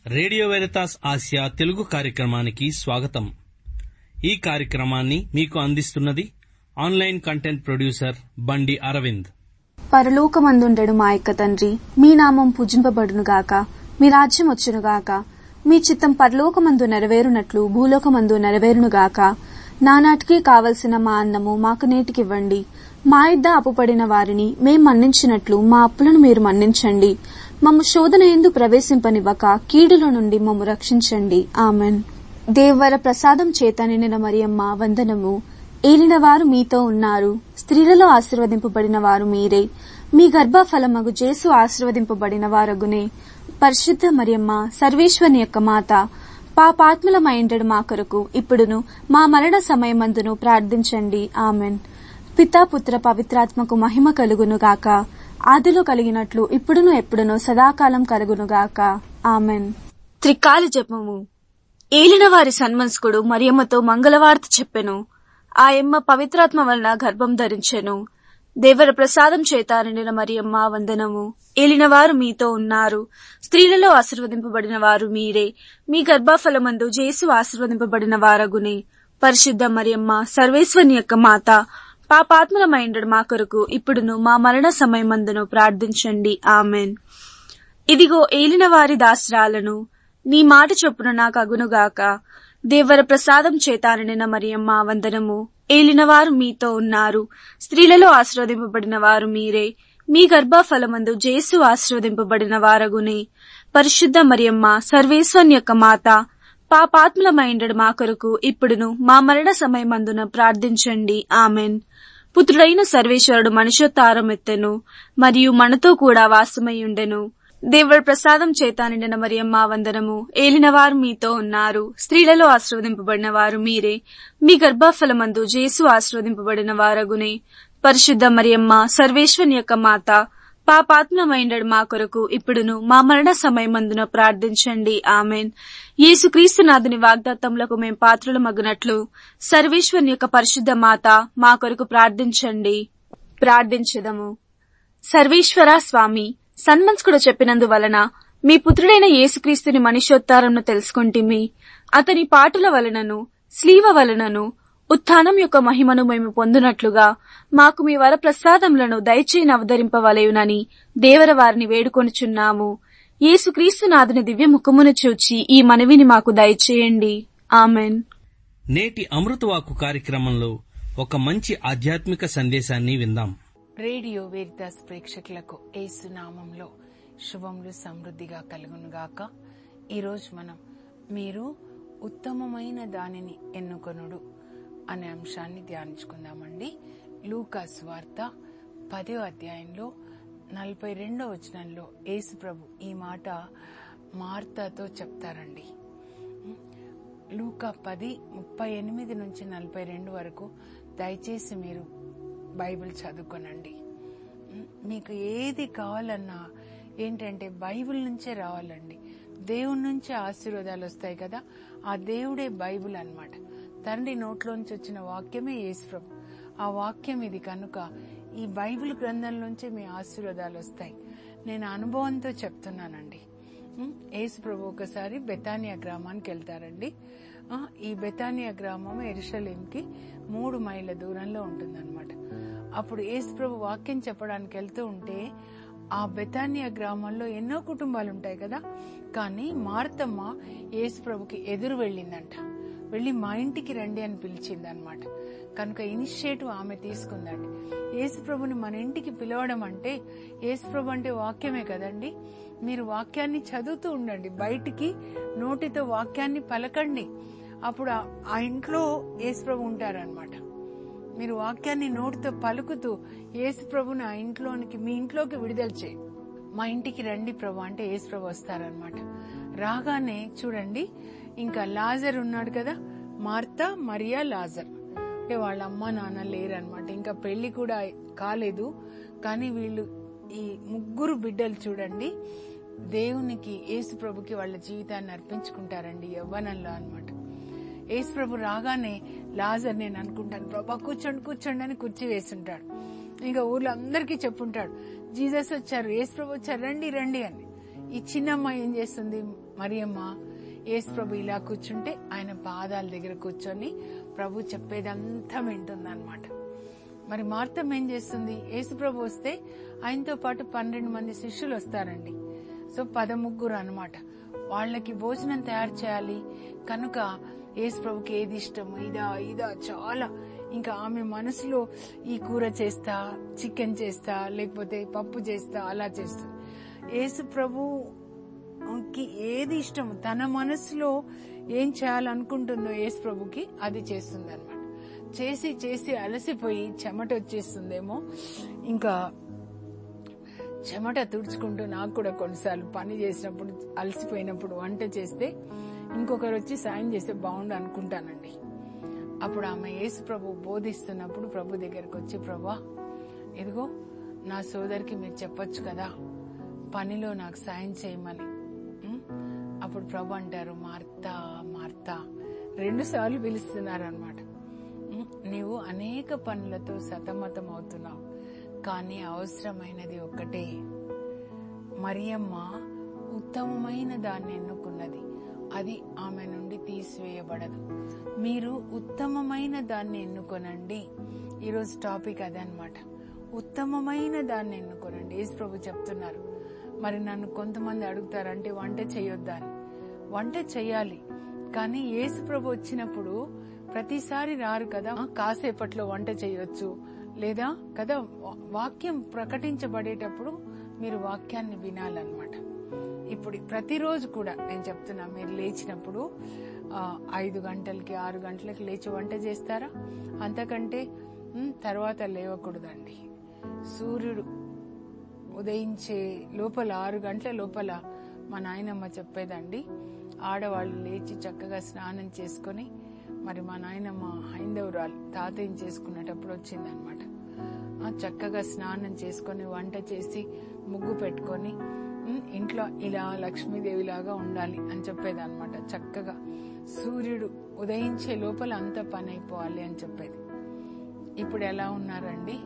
Radio Veritas Asia Telugu కార్యక్రమానికి స్వాగతం. ఈ కార్యక్రమాన్ని మీకు అందిస్తున్నది ఆన్లైన్ కంటెంట్ ప్రొడ్యూసర్ బండి అరవింద్. పరలోకమందుండెడు మా యొక్క తండ్రి, మీ నామం పూజింపబడునుగాక, మీ రాజ్యం వచ్చునుగాక, మీ చిత్తం పరలోకమందు నెరవేరునట్లు భూలోకమందు నెరవేరునుగాక. నానాటికి కావలసిన మా అన్నము మాకు నేటికివ్వండి. మా యొద్ద అప్పుపడిన వారిని మేం మన్నించినట్లు మా అప్పులను మీరు మన్నించండి. మమ్ము శోధన యందు ప్రవేశింపనివ్వక కీడులో నుండి మమ్ము రక్షించండి. ఆమెన్. దేవర ప్రసాదం చేత నిండిన మరియమ్మ వందనము. ఏలినవారు మీతో ఉన్నారు, స్త్రీలలో ఆశీర్వదింపబడిన వారు మీరే. మీ గర్భఫలమగు జేసు ఆశీర్వదింపబడిన వారగునే. పరిశుద్ధ మరియమ్మ, సర్వేశ్వరుని యొక్క మాత, పాపాత్ములమైండెడు మా కొరకు ఇప్పుడును మా మరణ సమయమందును ప్రార్థించండి. ఆమెన్. పితా పుత్ర పవిత్రాత్మకు మహిమ కలుగునుగాక. ఆదిలో కలిగినట్లు ఇప్పుడును ఎప్పుడును సదాకాలం కలుగునుగాక. ఆమెన్. త్రికాల జపము. ఏలినవారి సన్మనస్కుడు మరియమ్మతో మంగళవార్త చెప్పెను. ఆ యమ్మ పవిత్రాత్మ వలన గర్భం ధరించెను. దేవర ప్రసాదం చేత నిండిన మరియమ్మ వందనము. ఏలినవారు మీతో ఉన్నారు, స్త్రీలలో ఆశీర్వదింపబడిన వారు మీరే. మీ గర్భఫలమందు జేసు ఆశీర్వదింపబడిన వారగునే. పరిశుద్ధ మరియమ్మ, సర్వేశ్వరుని యొక్క మాత, పాపాత్ములమైండెడు మా కొరకు ఇప్పుడును మా మరణ సమయమందును ప్రార్థించండి. ఆమెన్. ఇదిగో ఏలినవారి దాసరాలను, నీ మాట చొప్పున నాకు అగునుగాక. దేవర ప్రసాదం చేత నిండిన మరియమ్మ వందనము. ఏలినవారు మీతో ఉన్నారు, స్త్రీలలో ఆశీర్వదింపబడిన వారు మీరే. మీ గర్భఫలమందు జేసు ఆశీర్వదింపబడిన వారగునే. పరిశుద్ధ మరియమ్మ, సర్వేశ్వరుని యొక్క మాత, పాపాత్ములమైండెడు మా కొరకు ఇప్పుడును మా మరణ సమయమందున ప్రార్థించండి. ఆమెన్. పుత్రుడైన సర్వేశ్వరుడు మనుష్యోత్తారం ఎత్తెను, మరియు మనతో కూడా వాసమయ్యుండెను. దేవుడి ప్రసాదం చేత నిండిన మరియమ్మ వందనము. ఏలినవారు మీతో ఉన్నారు, స్త్రీలలో ఆశీర్వదింపబడిన వారు మీరే. మీ గర్భఫలమందు జేసు ఆశీర్వదింపబడిన వారగునే. పరిశుద్ధ మరియమ్మ, సర్వేశ్వరుని యొక్క మాత, పాపాత్ములమైండెడు మా కొరకు ఇప్పుడును మా మరణ సమయమందున ప్రార్థించండి. ఆమెన్. యేసుక్రీస్తునాథుని వాగ్దాత్తములకు మేం పాత్రులమగునట్లు సర్వేశ్వరుని యొక్క పరిశుద్ధ మాత మా కొరకు ప్రార్థించండి. ప్రార్థించెదము. సర్వేశ్వర స్వామి, సన్మనస్కుడు చెప్పినందువలన మీ పుత్రుడైన యేసుక్రీస్తుని మనుష్యోత్తారంను తెలుసుకుంటిమి. అతని పాటుల వలనను స్లీవ వలనను ఉత్థానం యొక్క మహిమను మేము పొందునట్లుగా మాకు మీ వర ప్రసాదములను దయచేసి అవతరింపవలయునని దేవర వారిని వేడుకొనుచున్నాము. యేసుక్రీస్తునాథుని దివ్య ముఖమును చూచి ఈ మనవిని మాకు దయచేయండి. ఆమెన్. నేటి అమృతవాకు కార్యక్రమంలో ఒక మంచి ఆధ్యాత్మిక సందేశాన్ని విందాం. రేడియో వెరితాస్ ప్రేక్షకులకు యేసు నామంలో శుభములు సమృద్ధిగా కలుగునుగాక. ఈరోజు మనం మీరు ఉత్తమమైన దానిని ఎన్నుకొనుడు అనే అంశాన్ని ధ్యానించుకుందామండి. లూకా సువార్త 10వ అధ్యాయంలో 42వ వచనంలో యేసు ప్రభు ఈ మాట మార్తాతో చెప్తారండి. లూకా 10:38 నుంచి 42 వరకు దయచేసి మీరు బైబిల్ చదువుకోనండి. మీకు ఏది కావాలన్నా ఏంటంటే బైబిల్ నుంచే రావాలండి. దేవుడి నుంచే ఆశీర్వాదాలు వస్తాయి కదా, ఆ దేవుడే బైబిల్ అన్నమాట. తండ్రి నోట్లోంచి వచ్చిన వాక్యమే యేసు ప్రభు. ఆ వాక్యం ఇది కనుక ఈ బైబిల్ గ్రంథంలోంచి మీ ఆశీర్వాదాలు వస్తాయి. నేను అనుభవంతో చెప్తున్నానండి. యేసు ప్రభు ఒకసారి బెతానియా గ్రామానికి వెళ్తారండి. ఈ బెతానియా గ్రామం యెరూషలేంకి 3 మైళ్ళ దూరంలో ఉంటుందన్నమాట. అప్పుడు యేసు ప్రభు వాక్యం చెప్పడానికి వెళ్తూ ఉంటే ఆ బెతానియా గ్రామంలో ఎన్నో కుటుంబాలు ఉంటాయి కదా, కానీ మార్తమ్మ యేసు ప్రభుకి ఎదురు వెళ్ళిందంట. వెళ్ళి మా ఇంటికి రండి అని పిలిచింది అనమాట. కనుక ఇనిషియేటివ్ ఆమె తీసుకుందండి. యేసు ప్రభుని మన ఇంటికి పిలవడం అంటే, యేసు ప్రభు అంటే వాక్యమే కదండి. మీరు వాక్యాన్ని చదువుతూ ఉండండి, బయటికి నోటితో వాక్యాన్ని పలకండి. అప్పుడు ఆ ఇంట్లో యేసు ప్రభు ఉంటారనమాట. మీరు వాక్యాన్ని నోటితో పలుకుతూ యేసు ప్రభుని ఆ ఇంట్లోనికి, మీ ఇంట్లోకి విడుదల చేయి. మా ఇంటికి రండి ప్రభు అంటే యేసు ప్రభు వస్తారనమాట. రాగానే చూడండి, ఇంకా లాజర్ ఉన్నాడు కదా, మార్తా, మరియా, లాజర్. అంటే వాళ్ళ అమ్మ నాన్న లేరనమాట, ఇంకా పెళ్లి కూడా కాలేదు. కానీ వీళ్ళు ఈ 3 బిడ్డలు చూడండి దేవునికి, యేసు ప్రభుకి వాళ్ళ జీవితాన్ని అర్పించుకుంటారండి యవ్వనంలో అనమాట. యేసు ప్రభు రాగానే లాజర్, నేను అనుకుంటాను ప్రభా కూర్చోండి కూర్చోండి అని కుర్చీ వేసుంటాడు. ఇంకా ఊర్లో అందరికీ చెప్పుంటాడు, జీసస్ వచ్చారు, యేసు ప్రభు వచ్చారు, రండి రండి అని. ఈ చిన్నమ్మ ఏం చేస్తుంది, మరియమ్మ యేసు ప్రభు ఇలా కూర్చుంటే ఆయన పాదాల దగ్గర కూర్చొని ప్రభు చెప్పేదంతా వింటుందన్నమాట. మరి మార్తమ్మ ఏం చేస్తుంది? యేసు ప్రభు వస్తే ఆయనతో పాటు 12 మంది శిష్యులు వస్తారండి. సో 13 అన్నమాట. వాళ్ళకి భోజనం తయారు చేయాలి కనుక యేసు ప్రభుకి ఏది ఇష్టము, ఇదా చాలా. ఇంకా ఆమె మనసులో ఈ కూర చేస్తా, చికెన్ చేస్తా, లేకపోతే పప్పు చేస్తా, అలా చేస్తుంది. యేసు ప్రభుకి ఏది ఇష్టం, తన మనసులో ఏం చేయాలనుకుంటుందో యేసు ప్రభుకి అది చేస్తుంది అనమాట. చేసి చేసి అలసిపోయి చెమట వచ్చేస్తుందేమో, ఇంకా చెమట తుడుచుకుంటూ, నాకు కూడా కొన్నిసార్లు పని చేసినప్పుడు అలసిపోయినప్పుడు వంట చేస్తే ఇంకొకరు వచ్చి సాయం చేస్తే బాగుండు అనుకుంటానండి. అప్పుడు ఆమె యేసు ప్రభు బోధిస్తున్నప్పుడు ప్రభు దగ్గరకు వచ్చి, ప్రభా ఇదిగో నా సోదరికి మీరు చెప్పొచ్చు కదా పనిలో నాకు సాయం చేయమని. అప్పుడు ప్రభు అంటారు, మార్తా మార్తా, 2 సార్లు పిలుస్తున్నారు అనమాట. నీవు అనేక పనులతో సతమతం అవుతున్నావు, కానీ అవసరమైనది ఒక్కటే. మరియమ్మ ఉత్తమమైన దాన్ని ఎన్నుకున్నది, అది ఆమె నుండి తీసివేయబడదు. మీరు ఉత్తమమైన దాన్ని ఎన్నుకొనండి. ఈరోజు టాపిక్ అదే అనమాట, ఉత్తమమైన దాన్ని ఎన్నుకొనండి. యేసు ప్రభు చెప్తున్నారు. మరి నన్ను కొంతమంది అడుగుతారంటే వంట చేయొద్దా అని. వంట చెయ్యాలి, కానీ యేసు ప్రభు వచ్చినప్పుడు ప్రతిసారి రారు కదా. కాసేపట్లో వంట చేయొచ్చు లేదా కదా. వాక్యం ప్రకటించబడేటప్పుడు మీరు వాక్యాన్ని వినాలన్నమాట. ఇప్పుడు ప్రతిరోజు కూడా నేను చెప్తున్నా, మీరు లేచినప్పుడు 5 గంటలకి 6 గంటలకి లేచి వంట చేస్తారా? అంతకంటే తర్వాత లేవకూడదండి. సూర్యుడు ఉదయించే లోపల 6 గంటల లోపల మా నాయనమ్మ చెప్పేదండి, ఆడవాళ్ళు లేచి చక్కగా స్నానం చేసుకుని, మరి మా నాయనమ్మ హైందవురాలు తాతయ్యం చేసుకునేటప్పుడు వచ్చిందనమాట. చక్కగా స్నానం చేసుకుని వంట చేసి ముగ్గు పెట్టుకొని ఇంట్లో ఇలా లక్ష్మీదేవిలాగా ఉండాలి అని చెప్పేది అనమాట. చక్కగా సూర్యుడు ఉదయించే లోపల అంత పని అయిపోవాలి అని చెప్పేది. ఇప్పుడు ఎలా ఉన్నారండి?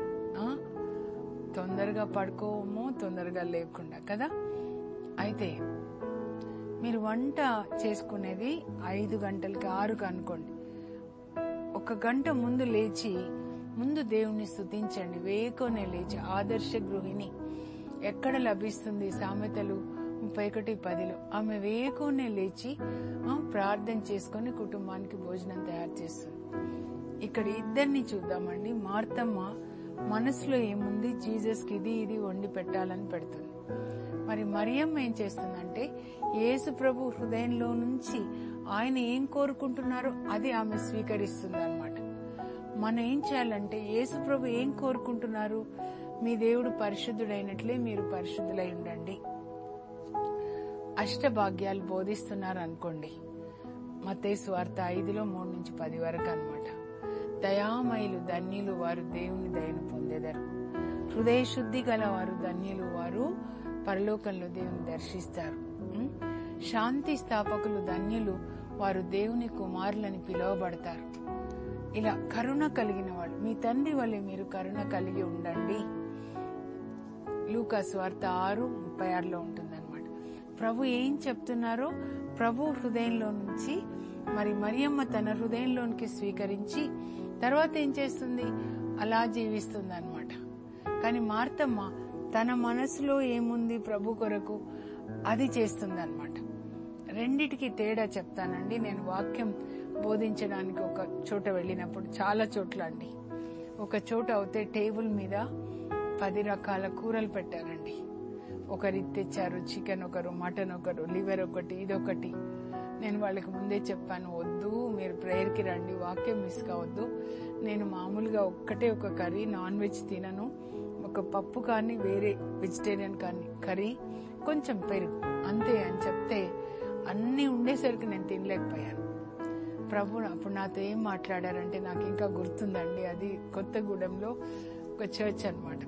తొందరగా పడుకోము, తొందరగా లేకుండా కదా. అయితే మీరు వంట చేసుకునేది 5 గంటలకి 6కు అనుకోండి. 1 గంట ముందు లేచి ముందు దేవుణ్ణి స్తుతించండి. వేకోనే లేచి, ఆదర్శ గృహిణి ఎక్కడ లభిస్తుంది? సామెతలు 31:10లో ఆమె వేకోనే లేచి ప్రార్థన చేసుకుని కుటుంబానికి భోజనం తయారు చేస్తుంది. ఇక్కడ ఇద్దరిని చూద్దామండి. మార్తమ్మ మనసులో ఏముంది, జీసస్ కి ఇది వండి పెట్టాలని పెడుతుంది. మరి మరియమ్మ ఏం చేస్తుందంటే యేసు ప్రభు హృదయంలో నుంచి ఆయన ఏం కోరుకుంటున్నారో అది ఆమె స్వీకరిస్తుంది అన్నమాట. మనం ఏం చేయాలంటే యేసు ప్రభు ఏం కోరుకుంటున్నారు? మీ దేవుడు పరిశుద్ధుడైనట్లే మీరు పరిశుద్ధులై ఉండండి. అష్టభాగ్యాలు బోధిస్తున్నారు అనుకోండి. మత్తయి సువార్త 5లో 3-10 వరకు అన్నమాట. దయామయులు ధన్యులు, వారు దేవుని దయను పొందెదరు. హృదయ శుద్ధి గల వారు ధన్యులు, వారు పరలోకంలో దేవుని దర్శిస్తారు. శాంతి స్థాపకులు ధన్యులు, వారు దేవుని కుమారులని పిలువబడతారు. ఇలా కరుణ కలిగిన వాళ్ళు, మీ తండ్రి వలె మీరు కరుణ కలిగి ఉండండి. లూకా సువార్త 6:36లో ఉంటుందన్నమాట. ప్రభు ఏం చెప్తున్నారో ప్రభు హృదయంలో నుంచి మరి మరియమ్మ తన హృదయంలోనికి స్వీకరించి తర్వాత ఏం చేస్తుంది? అలా జీవిస్తుంది అన్నమాట. కానీ మార్తమ్మ తన మనసులో ఏముంది ప్రభు కొరకు అది చేస్తుంది అన్నమాట. రెండిటికి తేడా చెప్తానండి. నేను వాక్యం బోధించడానికి ఒక చోట వెళ్ళినప్పుడు, చాలా చోట్ల అండి, ఒక చోట అయితే టేబుల్ మీద 10 రకాల కూరలు పెట్టారండి. ఒకరు తెచ్చారు చికెన్, ఒకరు మటన్, ఒకరు లివర్, ఒకటి ఇదొకటి. నేను వాళ్ళకి ముందే చెప్పాను, వద్దు మీరు ప్రేయర్కి రండి, వాక్యం మిస్ కావద్దు. నేను మామూలుగా ఒక కర్రీ, నాన్ వెజ్ తినను, ఒక పప్పు కానీ వేరే వెజిటేరియన్ కానీ కర్రీ, కొంచెం పెరుగు అంతే అని చెప్తే అన్నీ ఉండేసరికి నేను తినలేకపోయాను. ప్రభు అప్పుడు నాతో ఏం మాట్లాడారంటే నాకు ఇంకా గుర్తుందండి. అది కొత్తగూడెంలో ఒక చర్చ్ అన్నమాట.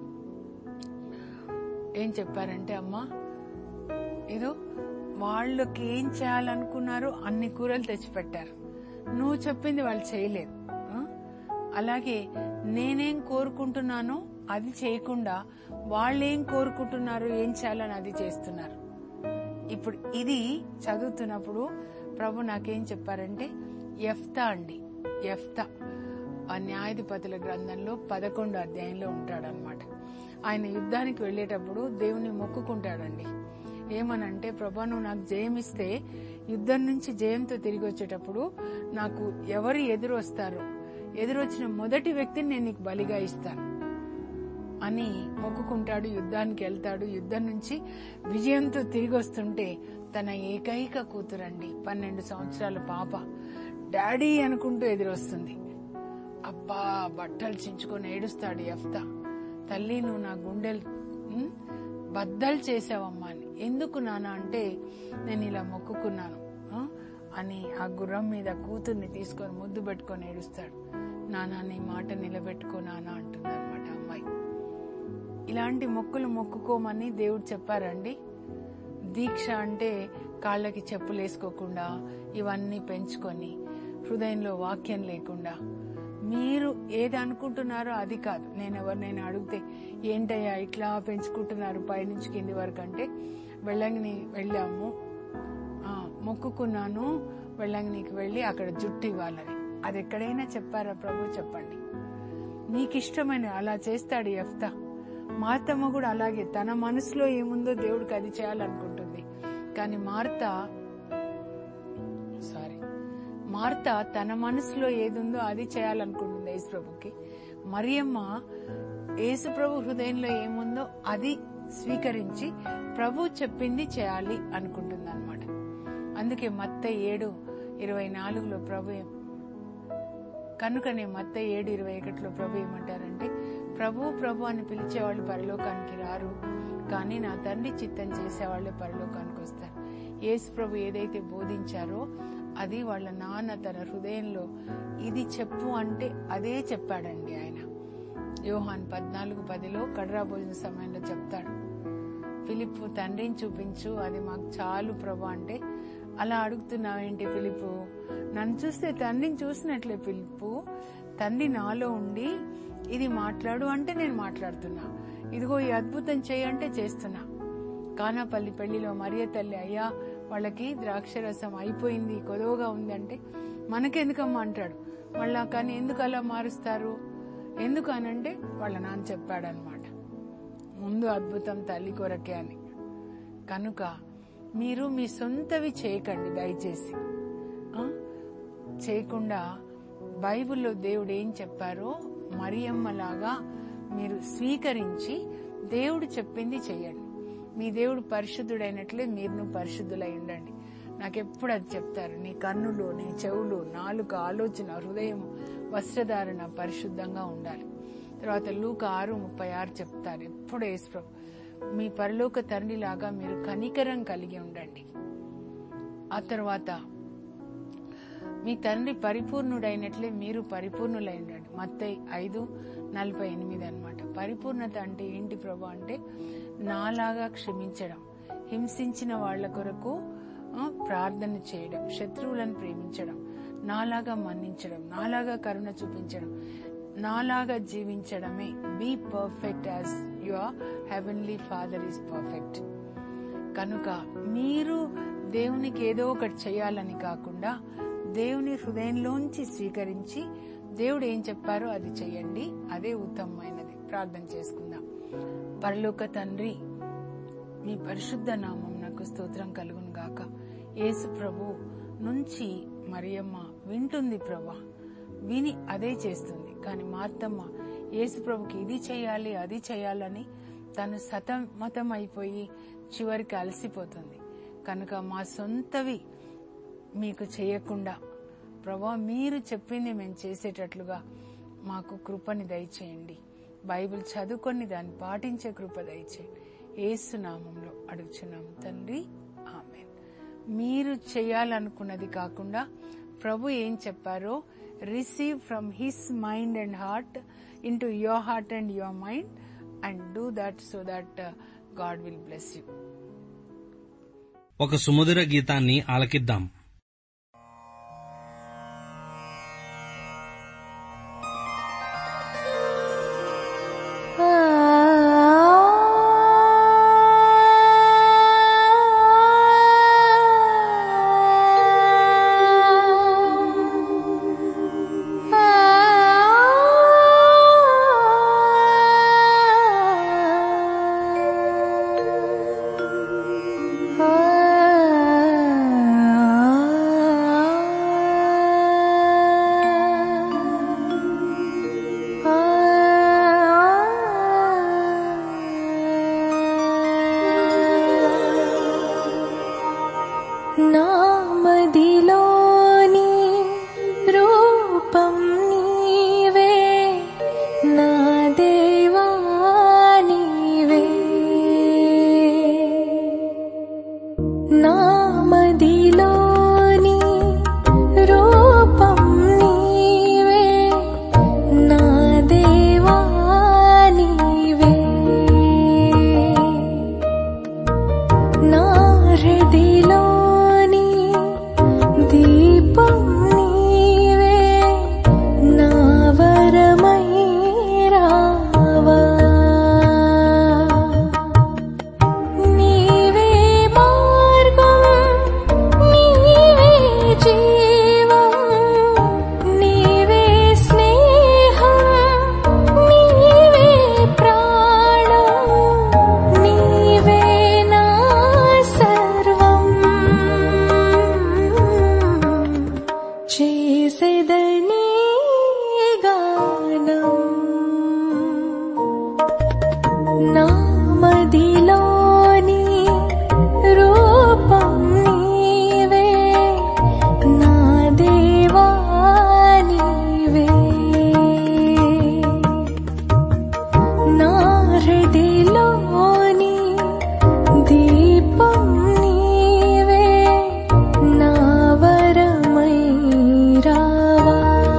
ఏం చెప్పారంటే, అమ్మా ఏదో వాళ్ళకి ఏం చేయాలనుకున్నారో అన్ని కూరలు తెచ్చిపెట్టారు, నువ్వు చెప్పింది వాళ్ళు చేయలేదు. అలాగే నేనేం కోరుకుంటున్నానో అది చేయకుండా వాళ్ళేం కోరుకుంటున్నారో ఏం చేయాలని అది చేస్తున్నారు. ఇప్పుడు ఇది చదువుతున్నప్పుడు ప్రభు నాకేం చెప్పారంటే యెఫ్తా అండి, యెఫ్తా ఆ న్యాయాధిపతుల గ్రంథంలో 11వ అధ్యాయంలో ఉంటాడనమాట. ఆయన యుద్ధానికి వెళ్లేటప్పుడు దేవుని మొక్కుకుంటాడండి. ఏమనంటే, ప్రభా నువ్వు నాకు జయమిస్తే యుద్ధం నుంచి జయంతో తిరిగి వచ్చేటప్పుడు నాకు ఎవరు ఎదురొస్తారో ఎదురొచ్చిన మొదటి వ్యక్తిని నేను నీకు బలిగా ఇస్తాను అని మొక్కుకుంటాడు. యుద్ధానికి వెళ్తాడు. యుద్ధం నుంచి విజయంతో తిరిగి వస్తుంటే తన ఏకైక కూతురండి, 12 సంవత్సరాల పాప డాడీ అనుకుంటూ ఎదురొస్తుంది. అబ్బా బట్టలు చించుకొని ఏడుస్తాడు యెఫ్తా. తల్లి నువ్వు నా గుండెలు బద్దలు చేసావమ్మా అని. ఎందుకు నాన్న అంటే, నేను ఇలా మొక్కుకున్నాను అని ఆ గుర్రం మీద కూతుర్ని తీసుకొని ముద్దు పెట్టుకొని ఏడుస్తాడు. నాన్న నీ మాట నిలబెట్టుకో నాన్న అంటుంది అనమాట అమ్మాయి. ఇలాంటి మొక్కులు మొక్కుకోమని దేవుడు చెప్పారండి. దీక్ష అంటే కాళ్ళకి చెప్పులు వేసుకోకుండా ఇవన్నీ పెంచుకొని హృదయంలో వాక్యం లేకుండా మీరు ఏది అనుకుంటున్నారో అది కాదు. నేను ఎవరినైనా అడిగితే ఏంటయ్యా ఇట్లా పెంచుకుంటున్నారు పైనుంచి కింది వరకు అంటే, వెళ్ళంగిని వెళ్ళాము, మొక్కుకున్నాను వెళ్ళంగినికి వెళ్ళి అక్కడ జుట్టు ఇవ్వాలని. అది ఎక్కడైనా చెప్పారా ప్రభు? చెప్పండి. నీకు ఇష్టమైన అలా చేస్తాడు యెఫ్తా. మార్తమ్మ కూడా అలాగే తన మనసులో ఏముందో దేవుడికి అది చేయాలనుకుంటుంది. కానీ మార్త తన మనసులో ఏదుందో అది చేయాలనుకుంటుంది యేసుప్రభుకి. మరియమ్మ యేసుప్రభు హృదయంలో ఏముందో అది స్వీకరించి ప్రభు చెప్పింది చేయాలి అనుకుంటుంది అనమాట. అందుకే మత్తయి 7:24 ప్రభు కనుకనే మత్తయి 7:21 ప్రభు ఏమంటారంటే, ప్రభు ప్రభు అని పిలిచేవాళ్ళు పరలోకానికి రారు, కానీ నా తండ్రి చిత్తం చేసేవాళ్లే పరలోకానికి వస్తారు. యేసు ప్రభు ఏదైతే బోధించారో అది వాళ్ళ నాన్న తన హృదయంలో ఇది చెప్పు అంటే అదే చెప్పాడండి ఆయన. యోహాన్ 14:10 కడ్రా భోజన సమయంలో చెప్తాడు, ఫిలిప్పు తండ్రిని చూపించు అది మాకు చాలు ప్రభు అంటే, అలా అడుగుతున్నావేంటి ఫిలిప్పు? నన్ను చూస్తే తండ్రిని చూసినట్లే ఫిలిప్పు. తండ్రి నాలో ఉండి ఇది మాట్లాడు అంటే నేను మాట్లాడుతున్నా, ఇదిగో ఈ అద్భుతం చేయంటే చేస్తున్నా. కానాపల్లి పెళ్లిలో మరియ తల్లి, అయ్యా వాళ్ళకి ద్రాక్షరసం అయిపోయింది కొదవగా ఉంది అంటే, మనకెందుకమ్మా అంటాడు. మళ్ళా కానీ ఎందుకు అలా మారుస్తారు? ఎందుకు అనంటే వాళ్ళ నాన్న చెప్పాడనమాట, ముందు అద్భుతం తల్లి కొరకే అని. కనుక మీరు మీ సొంతవి చేయకండి దయచేసి. చేయకుండా బైబిల్లో దేవుడు ఏం చెప్పారో మరియమ్మలాగా మీరు స్వీకరించి దేవుడు చెప్పింది చెయ్యండి. మీ దేవుడు పరిశుద్ధుడైనట్లే మీరు పరిశుద్ధులై ఉండండి. నాకెప్పుడు అది చెప్తారు, నీ కన్నులు, నీ చెవులు, నాలుక, ఆలోచన, హృదయం, వస్త్రధారణ పరిశుద్ధంగా ఉండాలి. తర్వాత లూకా 6:36 చెప్తారు, ఎప్పుడు యేసు మీ పరలోక తండ్రిలాగా మీరు కనికరం కలిగి ఉండండి. ఆ తర్వాత మీ తండ్రి పరిపూర్ణుడైనట్లే మీరు పరిపూర్ణులై ఉండండి. మత్తయి 5:48 అన్నమాట. పరిపూర్ణత అంటే ఏంటి ప్రభు అంటే, నాలాగా క్షమించడం, హింసించిన వాళ్ల కొరకు ప్రార్థన చేయడం, శత్రువులను ప్రేమించడం, నాలాగా మన్నించడం, నాలాగా కరుణ చూపించడం, నాలాగా జీవించడమే. Be perfect as your heavenly father is perfect. కనుక మీరు దేవునికి ఏదో ఒకటి చేయాలని కాకుండా దేవుని హృదయంలోంచి స్వీకరించి దేవుడు ఏం చెప్పారో అది చెయ్యండి. అదే ఉత్తమమైనది. ప్రార్థన చేసుకుందాం. పరలోక తండ్రి, మీ పరిశుద్ధ నామం నాకు స్తోత్రం కలుగును గాక. యేసు ప్రభు నుంచి మరియమ్మ వింటుంది ప్రభా, విని అదే చేస్తుంది. కానీ మార్తమ్మ యేసు ప్రభుకి ఇది చేయాలి అది చేయాలని తను సతమతం అయిపోయి చివరికి అలసిపోతుంది. కనుక మా సొంతవి మీకు చేయకుండా ప్రభా మీరు చెప్పింది మేము చేసేటట్లుగా మాకు కృపని దయచేయండి. బైబిల్ చదువుకొని దాన్ని పాటించే కృప దయచేయండి. యేసు నామంలో అడుగుచున్నాము తండ్రి, ఆమేన్. మీరు చేయాలనుకున్నది కాకుండా ప్రభు ఏం చెప్పారో receive from his mind and heart into your heart and your mind and do that so that God will bless you. ఒక సుమధుర గీతాన్ని ఆలకిద్దాం. నామదిలోని రూపం నీవే, నా దేవా నీవే. నామదిలోని రూపం నీవే, నా దేవా నీవే. నా హృదయలోని దీపం నీవే, నా వరమై రావా. నీవే మార్గం, నీవే జీవం, నీవే స్నేహం, నీవే ప్రాణం, నీవే నా సర్వం. చేసేదని గానం. నామదిలోని రూపం నీవే, నా దేవా నీవే. నా హృదయలోని దీపం నీవే, నా వరమై రావా.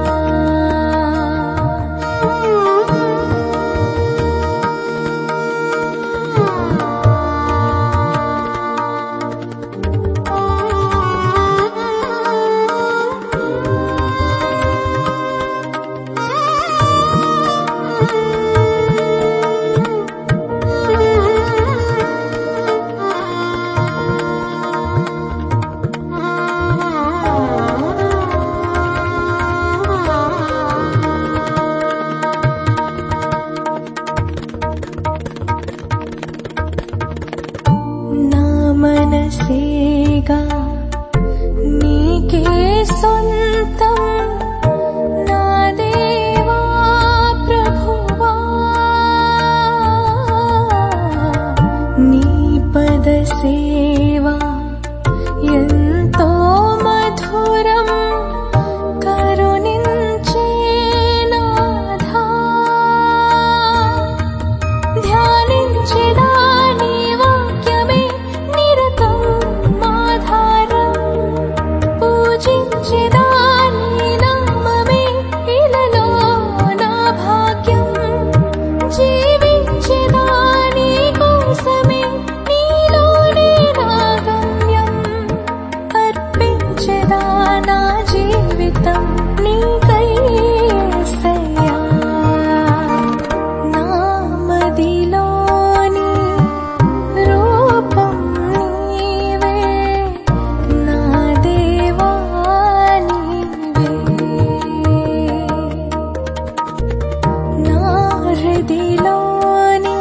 నా మనసేగా నీకే సొంతం, నా దేవా ప్రభువా. నీ పద సేవా ఎంతో మధురం, కరుణించే నాథా. ధ్యానించెదా నీ వాక్యమే నిరతం ఆధారం, పూజించెదా నీ నామమే ఇలలో నా భాగ్యం. జీవించెదా నీ కోసమే, నీలోనే నా గమ్యం. అర్పించెదా నా జీవితం నీకై యేసయ్యా. నామదిలోని రూపం నీవే, నా దేవా నీవే. నా హృదయలోని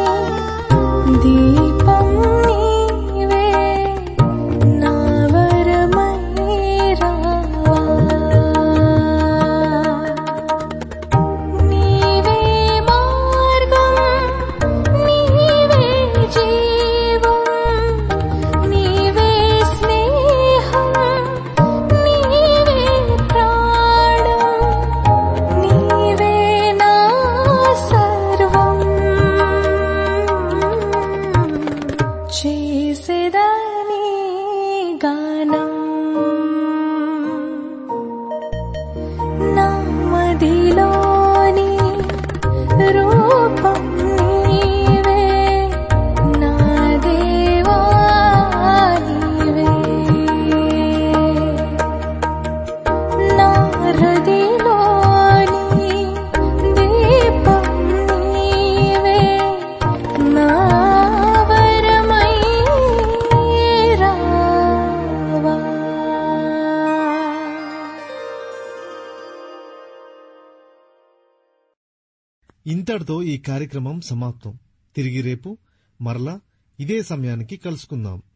దీపం నీవే, నా వరమై రావా. నీవే మార్గం, నీవే జీవం, నీవే స్నేహం, నీవే ప్రాణం, నీవే నా సర్వం. చేసేదని గానం. నామదిలోని రూపం నీవే, నా దేవా నీవే. నా హృదయలోని దీపం నీవే, నా వరమై రావా. ఇంతటితో ఈ కార్యక్రమం సమాప్తం. తిరిగి రేపు మరలా ఇదే సమయానికి కలుసుకుందాం.